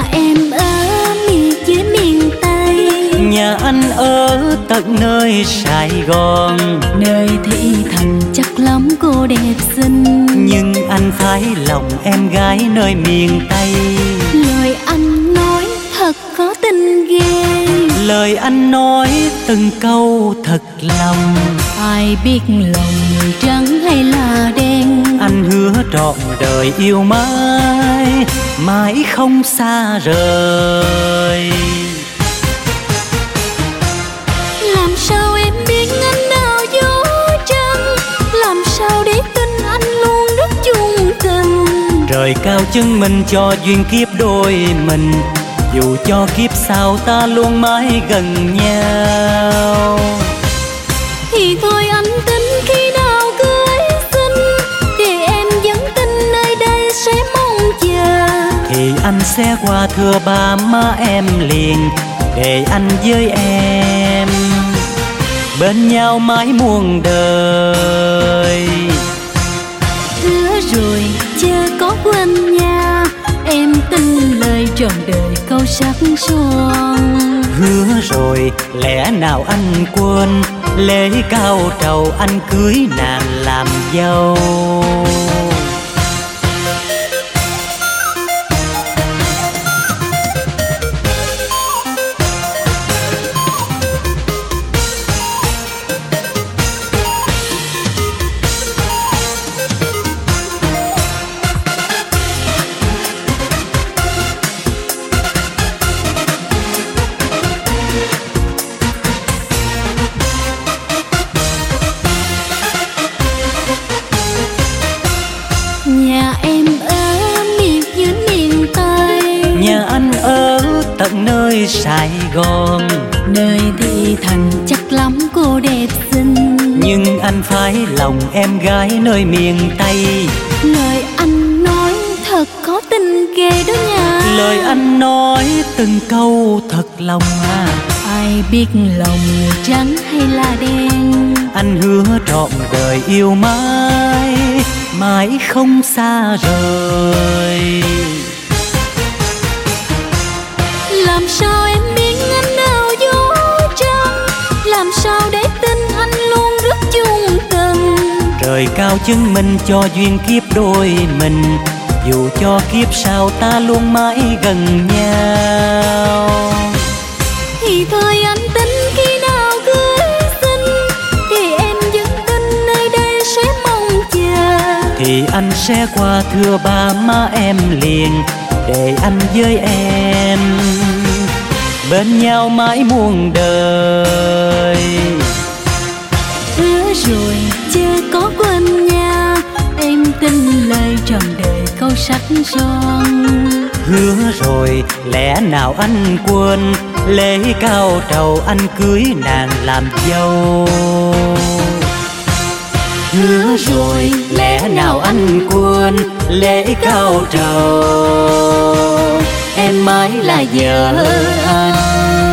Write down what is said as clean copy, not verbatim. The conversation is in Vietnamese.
em ở miệt dưới miền Tây, nhà anh ở tận nơi Sài Gòn. nơi thị thành chắc lắm cô đẹp xinh, nhưng anh phải lòng em gái nơi miền Tây. lời anh nói thật có tình ghê, lời anh nói từng câu thật lòng. ai biết lòng người trắng hay là đen, anh hứa trọn đời yêu mãi, mãi không xa rời. làm sao em biết anh nào dấu chân, làm sao để tin anh luôn rất chung tình. Trời cao chứng minh cho duyên kiếp đôi mình, dù cho kiếp sau ta luôn mãi gần nhau. Thì thôi anh tính khi nào cưới xin, để em vẫn tin nơi đây sẽ mong chờ. Thì anh sẽ qua thưa ba má em liền, để anh với em bên nhau mãi muôn đời. Hứa rồi chưa có quên nha, em tin lời trọn đời câu sắc son. Hứa rồi lẽ nào anh quên, lễ cao trầu anh cưới nàng làm dâu. Nhà em ở miệt dưới miền Tây, nhà anh ở tận nơi Sài Gòn. nơi thị thành chắc lắm cô đẹp xinh, nhưng anh phải lòng em gái nơi miền Tây. lời anh nói thật có tình ghê đó nha, lời anh nói từng câu thật lòng à. ai biết lòng người trắng hay là đen, anh hứa trọn đời yêu mãi, mãi không xa rời. làm sao em biết anh nào dấu chân, làm sao để tin anh luôn rất chung tình. Trời cao chứng minh cho duyên kiếp đôi mình, dù cho kiếp sau ta luôn mãi gần nhau. Thì thôi anh tính khi nào cưới xin, thì em vẫn tin nơi đây sẽ mong chờ. Thì anh sẽ qua thưa ba má em liền, để anh với em bên nhau mãi muôn đời. Hứa rồi chưa có quên nha, em tin lời trọn đời câu sắc son. Hứa rồi lẽ nào anh quên, lễ cao trầu anh cưới nàng làm dâu. Hứa rồi lẽ nào anh quên, lễ cao trầu em mãi là vợ anh.